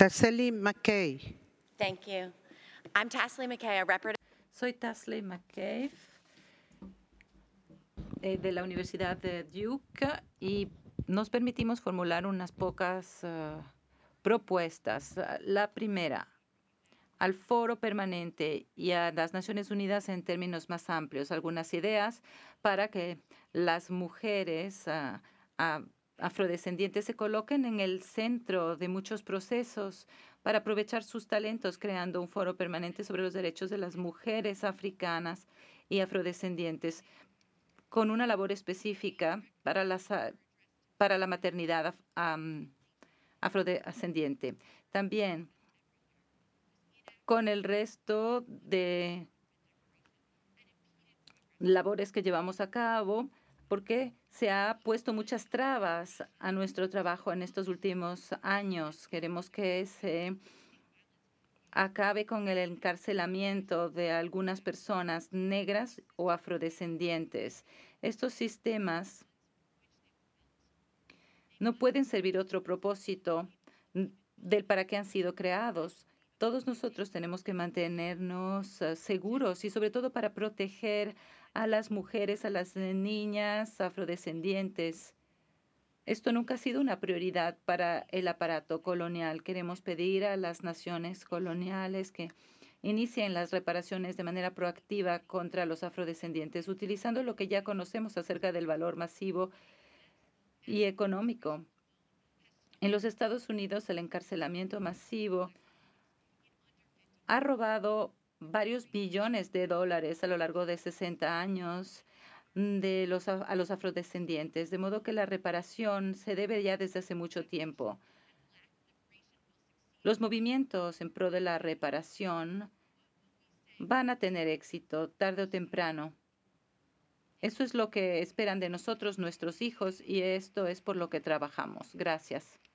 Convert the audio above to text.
Tasseli McKay. Thank you. I'm Tasley McKay, a representative. Soy Tasley McCabe de la Universidad de Duke y nos permitimos formular unas pocas propuestas. La primera, al Foro Permanente y a las Naciones Unidas en términos más amplios, algunas ideas para que las mujeres afrodescendientes se coloquen en el centro de muchos procesos para aprovechar sus talentos, creando un foro permanente sobre los derechos de las mujeres africanas y afrodescendientes, con una labor específica para la maternidad afrodescendiente. También con el resto de labores que llevamos a cabo, porque se ha puesto muchas trabas a nuestro trabajo en estos últimos años. Queremos que se acabe con el encarcelamiento de algunas personas negras o afrodescendientes. Estos sistemas no pueden servir otro propósito del para qué han sido creados. Todos nosotros tenemos que mantenernos seguros y sobre todo para proteger a las mujeres, a las niñas afrodescendientes. Esto nunca ha sido una prioridad para el aparato colonial. Queremos pedir a las naciones coloniales que inicien las reparaciones de manera proactiva contra los afrodescendientes, utilizando lo que ya conocemos acerca del valor masivo y económico. En los Estados Unidos, el encarcelamiento masivo ha robado varios billones de dólares a lo largo de 60 años a los afrodescendientes, de modo que la reparación se debe ya desde hace mucho tiempo. Los movimientos en pro de la reparación van a tener éxito tarde o temprano. Eso es lo que esperan de nosotros nuestros hijos y esto es por lo que trabajamos. Gracias.